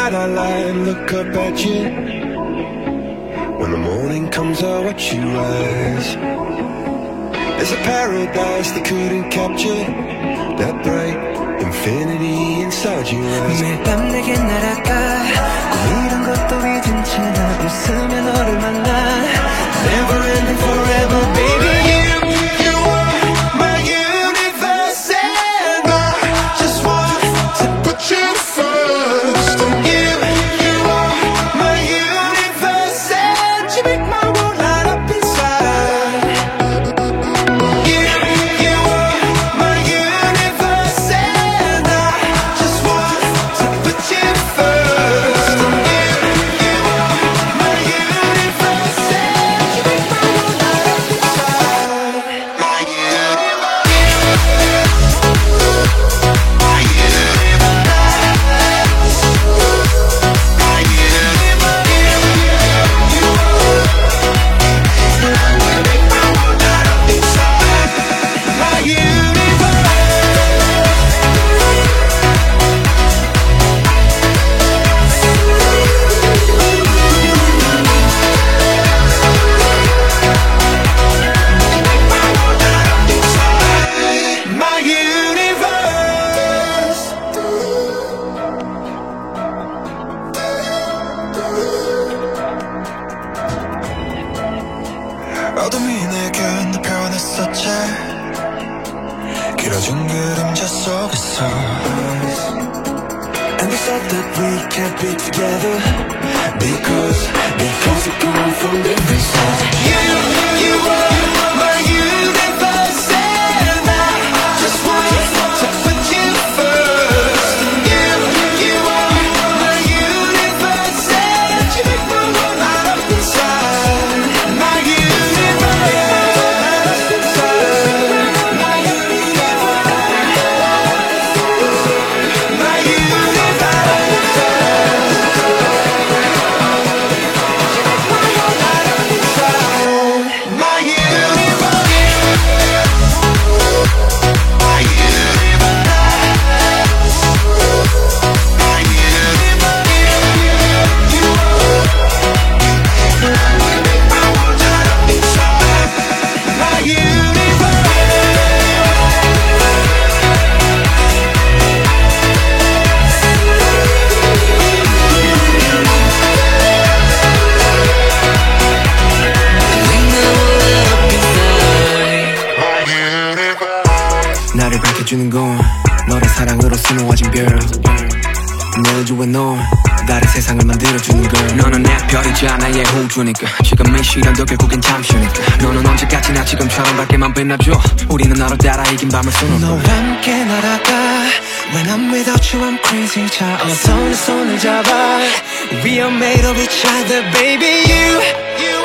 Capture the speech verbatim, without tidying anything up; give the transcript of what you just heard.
night I lie and look up at you. When the morning comes I watch you rise. There's a paradise they couldn't capture, that bright infinity inside your eyes. 매일 밤 내게 날아가 꿈이란 것도 잊은 채 나 웃으며 너를 만나. Never ending forever baby. You, you are my universe and I just want to put you first. You, you are my universe and you make my world light up inside. You, you are my universe and I just want to put you first. You, you are my universe and you make my world light up inside. My universe, my 어둠이 내게 너 표현했었지. 길어진 그림자 속에서 And they said that we can't be together Because, because we come from different sides. You, you are my universe and I just want to put you first. You, you are my universe and you make my world light up inside. My universe, my universe, my 나를 밝혀주는 건 너의 사랑으로 수놓아진 별. 내 우주에 넌 다른 세상을 만들어주는 걸. 너는 내 별이자 나의 호주니까 지금 이 시련도 결국엔 잠시니까. 너는 언제까지나 지금처럼 밝게만 빛나줘. 우리는 너로 따라 이긴 밤을 수놓고 너와 함께 날아가. When I'm without you I'm crazy. 자 어서 내 손을 잡아. We are made of each other baby. You, you